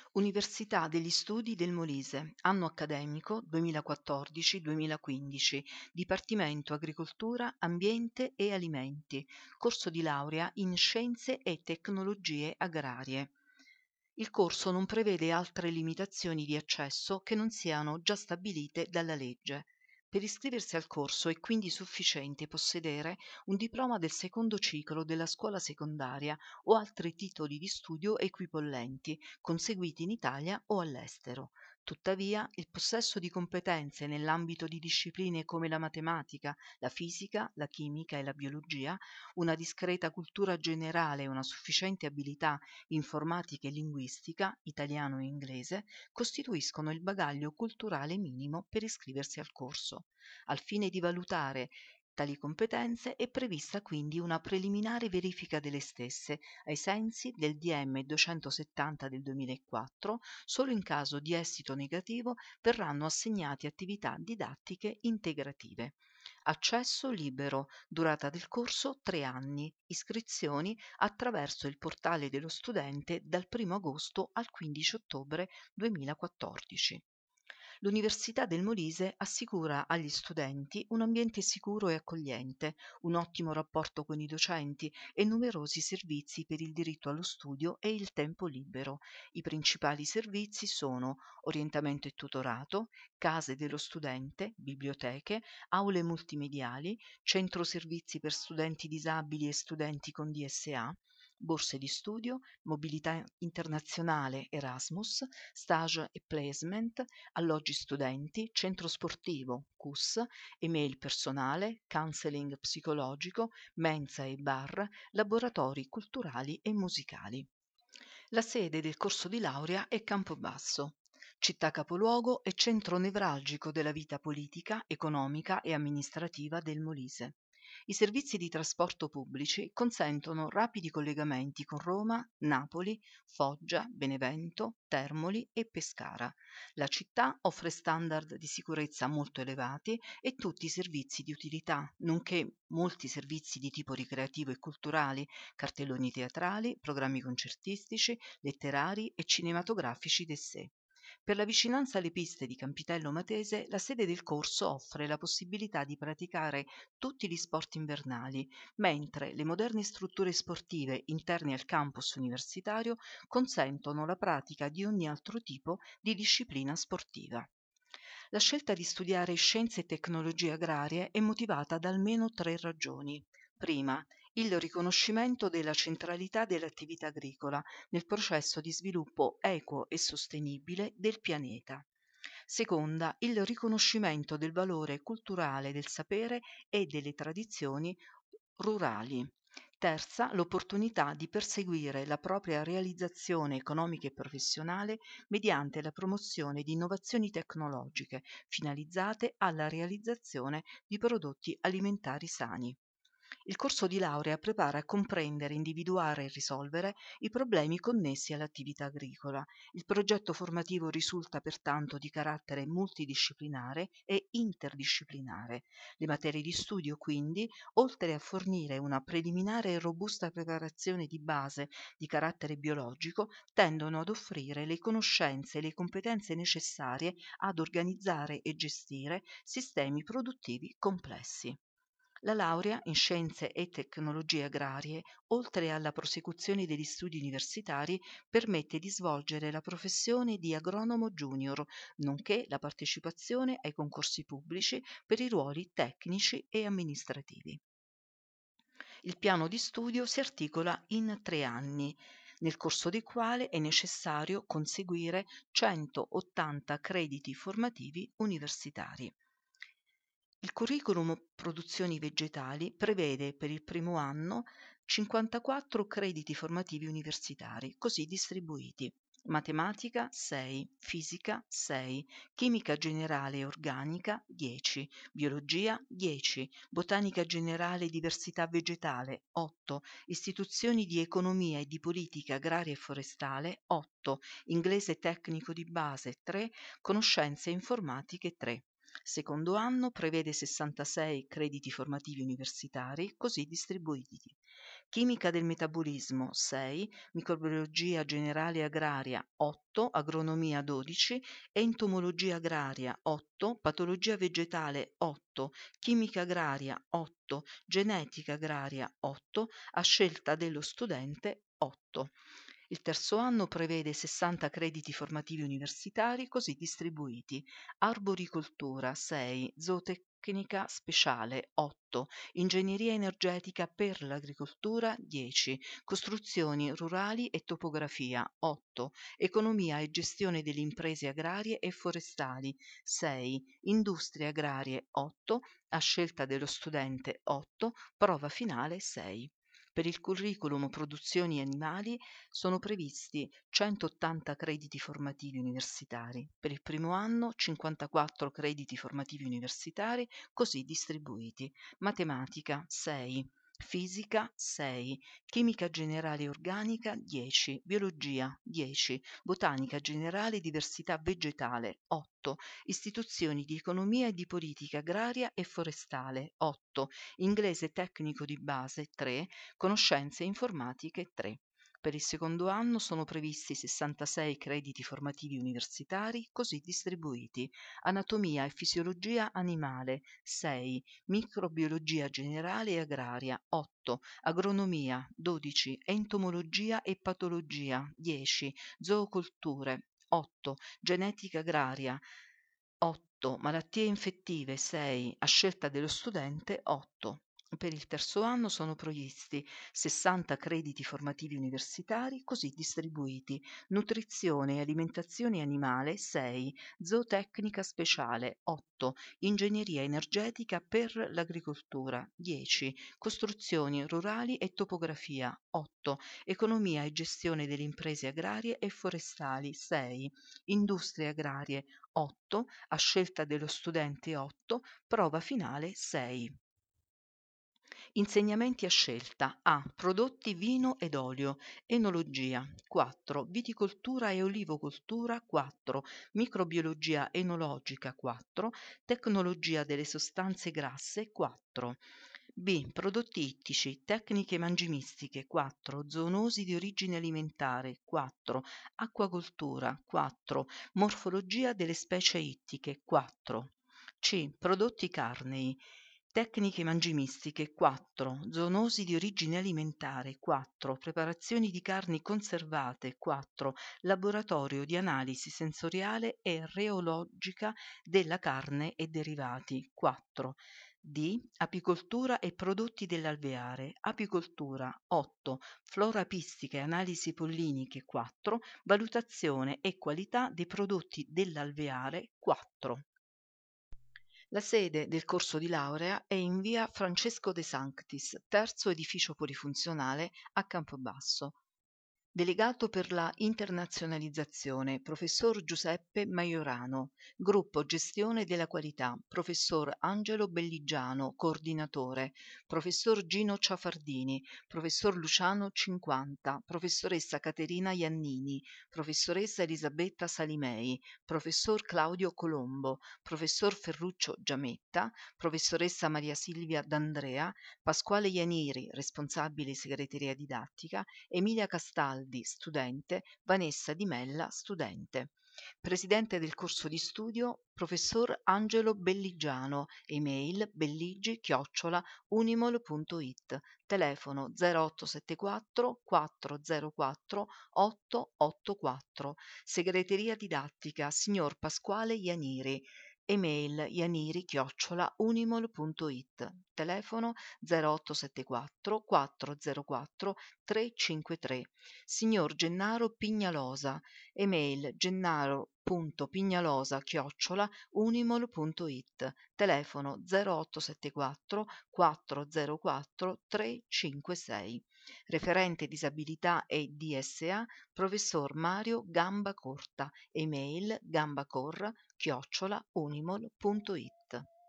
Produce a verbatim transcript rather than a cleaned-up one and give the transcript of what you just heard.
Università degli Studi del Molise, anno accademico duemilaquattordici-duemilaquindici, Dipartimento Agricoltura, Ambiente e Alimenti, corso di laurea in Scienze e Tecnologie Agrarie. Il corso non prevede altre limitazioni di accesso che non siano già stabilite dalla legge. Per iscriversi al corso è quindi sufficiente possedere un diploma del secondo ciclo della scuola secondaria o altri titoli di studio equipollenti conseguiti in Italia o all'estero. Tuttavia, il possesso di competenze nell'ambito di discipline come la matematica, la fisica, la chimica e la biologia, una discreta cultura generale e una sufficiente abilità informatica e linguistica, italiano e inglese, costituiscono il bagaglio culturale minimo per iscriversi al corso. Al fine di valutare tali competenze è prevista quindi una preliminare verifica delle stesse ai sensi del D M duecentosettanta del duemilaquattro. Solo in caso di esito negativo verranno assegnate attività didattiche integrative. Accesso libero, durata del corso tre anni, iscrizioni attraverso il portale dello studente dal primo agosto al quindici ottobre duemilaquattordici. L'Università del Molise assicura agli studenti un ambiente sicuro e accogliente, un ottimo rapporto con i docenti e numerosi servizi per il diritto allo studio e il tempo libero. I principali servizi sono orientamento e tutorato, case dello studente, biblioteche, aule multimediali, centro servizi per studenti disabili e studenti con D S A, borse di studio, mobilità internazionale Erasmus, stage e placement, alloggi studenti, centro sportivo C U S, email personale, counseling psicologico, mensa e bar, laboratori culturali e musicali. La sede del corso di laurea è Campobasso, città capoluogo e centro nevralgico della vita politica, economica e amministrativa del Molise. I servizi di trasporto pubblici consentono rapidi collegamenti con Roma, Napoli, Foggia, Benevento, Termoli e Pescara. La città offre standard di sicurezza molto elevati e tutti i servizi di utilità, nonché molti servizi di tipo ricreativo e culturali, cartelloni teatrali, programmi concertistici, letterari e cinematografici d'essè. Per la vicinanza alle piste di Campitello Matese, la sede del corso offre la possibilità di praticare tutti gli sport invernali, mentre le moderne strutture sportive interne al campus universitario consentono la pratica di ogni altro tipo di disciplina sportiva. La scelta di studiare scienze e tecnologie agrarie è motivata da almeno tre ragioni. Prima, il riconoscimento della centralità dell'attività agricola nel processo di sviluppo equo e sostenibile del pianeta. Seconda, il riconoscimento del valore culturale del sapere e delle tradizioni rurali. Terza, l'opportunità di perseguire la propria realizzazione economica e professionale mediante la promozione di innovazioni tecnologiche finalizzate alla realizzazione di prodotti alimentari sani. Il corso di laurea prepara a comprendere, individuare e risolvere i problemi connessi all'attività agricola. Il progetto formativo risulta pertanto di carattere multidisciplinare e interdisciplinare. Le materie di studio, quindi, oltre a fornire una preliminare e robusta preparazione di base di carattere biologico, tendono ad offrire le conoscenze e le competenze necessarie ad organizzare e gestire sistemi produttivi complessi. La laurea in scienze e tecnologie agrarie, oltre alla prosecuzione degli studi universitari, permette di svolgere la professione di agronomo junior, nonché la partecipazione ai concorsi pubblici per i ruoli tecnici e amministrativi. Il piano di studio si articola in tre anni, nel corso dei quali è necessario conseguire centottanta crediti formativi universitari. Il curriculum produzioni vegetali prevede per il primo anno cinquantaquattro crediti formativi universitari, così distribuiti: matematica sei, fisica sei, chimica generale e organica dieci, biologia dieci, botanica generale e diversità vegetale otto, istituzioni di economia e di politica agraria e forestale otto, inglese tecnico di base tre, conoscenze informatiche tre. Secondo anno prevede sessantasei crediti formativi universitari, così distribuiti: chimica del metabolismo sei, microbiologia generale agraria otto, agronomia dodici, entomologia agraria otto, patologia vegetale otto, chimica agraria otto, genetica agraria otto, a scelta dello studente otto. Il terzo anno prevede sessanta crediti formativi universitari così distribuiti: arboricoltura sei, zootecnica speciale otto, ingegneria energetica per l'agricoltura dieci, costruzioni rurali e topografia otto, economia e gestione delle imprese agrarie e forestali sei, industrie agrarie otto, a scelta dello studente otto, prova finale sei. Per il curriculum produzioni animali sono previsti centottanta crediti formativi universitari. Per il primo anno cinquantaquattro crediti formativi universitari così distribuiti: matematica sei, fisica sei, chimica generale e organica dieci, biologia dieci, botanica generale e diversità vegetale otto, istituzioni di economia e di politica agraria e forestale otto, inglese tecnico di base tre, conoscenze informatiche tre. Per il secondo anno sono previsti sessantasei crediti formativi universitari così distribuiti: anatomia e fisiologia animale sei, microbiologia generale e agraria otto, agronomia dodici, entomologia e patologia dieci, zoocolture otto, genetica agraria otto, malattie infettive sei, a scelta dello studente otto. Per il terzo anno sono previsti sessanta crediti formativi universitari così distribuiti: nutrizione e alimentazione animale sei, zootecnica speciale otto, ingegneria energetica per l'agricoltura dieci, costruzioni rurali e topografia otto, economia e gestione delle imprese agrarie e forestali sei, industrie agrarie otto, a scelta dello studente otto, prova finale sei. Insegnamenti a scelta: A. Prodotti vino ed olio, enologia quattro, viticoltura e olivocoltura quattro, microbiologia enologica quattro, tecnologia delle sostanze grasse quattro. B. Prodotti ittici, tecniche mangimistiche quattro, zoonosi di origine alimentare quattro, acquacoltura quattro, morfologia delle specie ittiche quattro. C. Prodotti carnei, tecniche mangimistiche quattro, zoonosi di origine alimentare quattro, preparazioni di carni conservate quattro, laboratorio di analisi sensoriale e reologica della carne e derivati quattro. D. Apicoltura e prodotti dell'alveare, apicoltura otto, flora apistica e analisi polliniche quattro, valutazione e qualità dei prodotti dell'alveare quattro. La sede del corso di laurea è in via Francesco De Sanctis, terzo edificio polifunzionale a Campobasso. Delegato per la internazionalizzazione, professor Giuseppe Maiorano. Gruppo gestione della qualità, professor Angelo Belligiano, coordinatore, professor Gino Ciafardini, professor Luciano cinquanta, professoressa Caterina Iannini, professoressa Elisabetta Salimei, professor Claudio Colombo, professor Ferruccio Giametta, professoressa Maria Silvia D'Andrea, Pasquale Ianiri, responsabile segreteria didattica, Emilia Castaldi, studente, Vanessa Di Mella, studente. Presidente del corso di studio, professor Angelo Belligiano, email belligi chiocciola unimol punto it, telefono zero otto sette quattro quattro zero quattro otto otto quattro, segreteria didattica, signor Pasquale Ianiri, email ianiri chiocciola unimol punto it, telefono zero otto sette quattro quattro zero quattro tre cinque tre, signor Gennaro Pignalosa, email gennaro.pignalosa chiocciola unimol punto it, telefono zero otto sette quattro quattro zero quattro tre cinque sei, referente disabilità e D S A, professor Mario Gambacorta, email gambacor chiocciola unimol punto it.